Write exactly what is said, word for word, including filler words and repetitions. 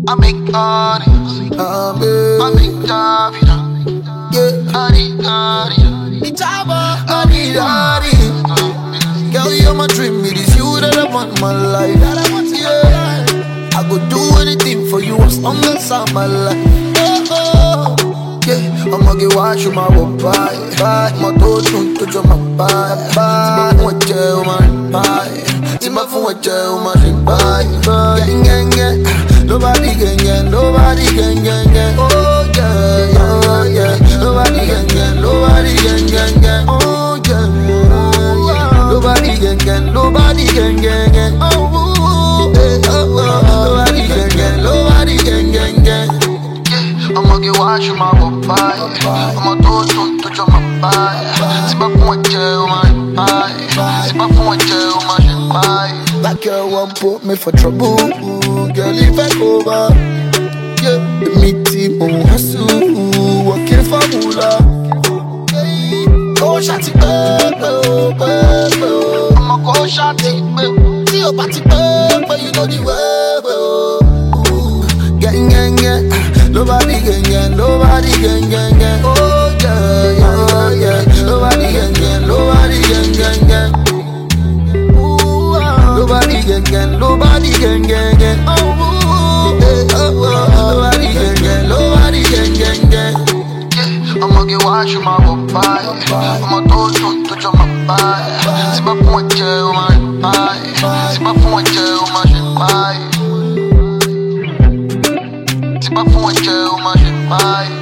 I make money, I make David, yeah, Adi, Adi, Itaba, Adi, Adi. Girl, you're my dream, it is you that I want my life. That I want, yeah. I go do anything for you as long as I'm alive. Oh, oh. Yeah, I'ma get washed with my bye, bye. My toe to touch on my bye, bye. Timba fun jail, man, bye. Timba fun jail, man, bye, bye. Gang, gang, gang. Nobody gang, gang, nobody gang, gang, gang. Oh yeah, yeah, yeah. Nobody gang, gang, nobody gang, gang, gang. Oh yeah, yeah. Nobody gang, gang, nobody gang, gang, gang. Oh, eh, oh, oh. Nobody gang, gang, nobody gang, gang, gang. I'ma get washed with my bye. I'ma do it to touch my bye. See my phone jail, man, bye. See my phone jail, man, bye. That girl won't put me for trouble. Girl, if I over, yeah, the meeting on hustle, working for moolah. Go shotty, baby, baby. I'ma go shotty, baby. See your body, baby, you know the way. Gang, gang, gang. Nobody gang, gang, nobody gang, gang, gang. Oh yeah, yeah, yeah. Nobody gang, gang, nobody gang, gang, gang. Nobody gang, gang, nobody gang, gang, gang. Oh, eh, oh, oh. Nobody gang, gang, nobody gang, gang, gang. Yeah, I'ma get washed with my bye. I'ma do it to touch my bye. See my phone jail, man, bye. See my phone jail, man, bye. See my phone jail, man, bye.